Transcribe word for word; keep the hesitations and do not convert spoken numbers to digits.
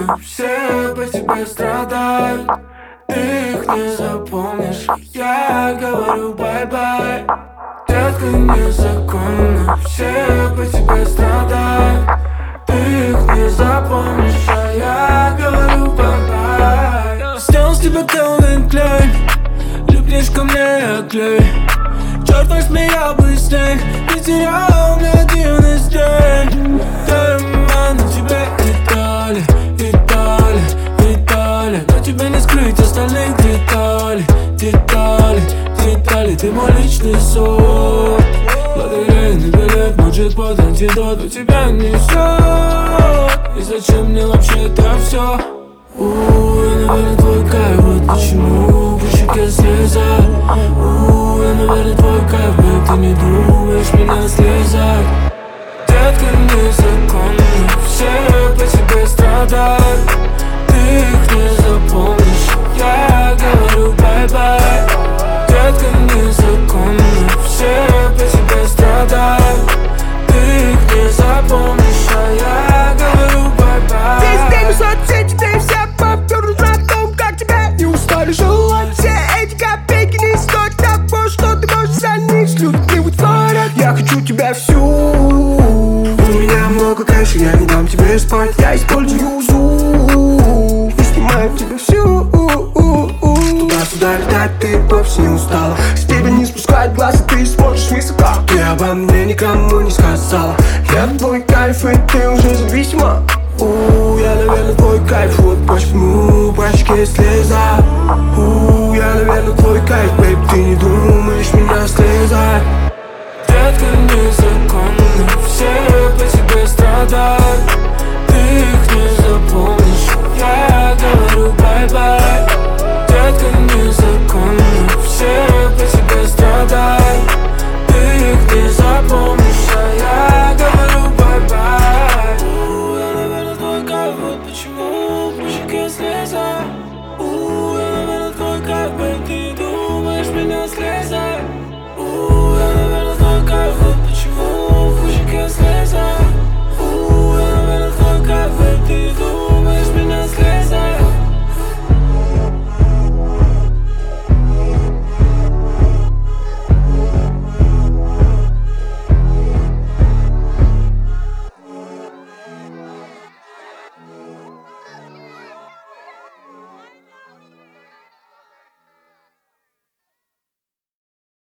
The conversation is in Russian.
законы, все по тебе страдают. Ты их не запомнишь, я говорю бай-бай. Детка, незаконно, все по тебе страдают. Ты их не запомнишь, а я говорю бай-бай. Сделал с тебя Calvin Klein, липнешь ко мне, я клей. Черт возьми, я быстрей, ты терял мне один из дней. Дерьма на тебе Италия, Италия, Италия. Но тебе не скрыть остальных деталей, деталей, деталей. Ты мой личный сон, лотерейный билет, мой джекпот, антидот. У тебя несет, и зачем мне вообще это все? У, я, наверное, твой кайф, вот почему по щеке слеза. У, я, наверное, твой кайф, бэйб, ты не думаешь меня слезать. Детка, незаконно, все по тебе страдают. Ты их не запомнишь, я говорю бай-бай. Детка, незаконно, все по тебе страдают. Ты их не запомнишь, а я говорю бай-бай. Весь день в соцсети ты вся попёрлась на том, как тебя не устали желать. Все эти копейки не стоят того, что ты можешь за них с людьми вытворять. Я хочу тебя всю. У меня много кэша, я не дам тебе спать. Я использую зум и снимаю тебя всю. Туда-сюда летать, ты вовсе не устала. С тебя не спускать глаз, и ты смотришь высоко. Ты обо мне никому не сказала. Я твой кайф, и ты уже зависима. У, я, наверное, твой кайф, вот почему по щеке слеза. У, я, наверное, твой кайф, бэйб, ты не думаешь меня слезать.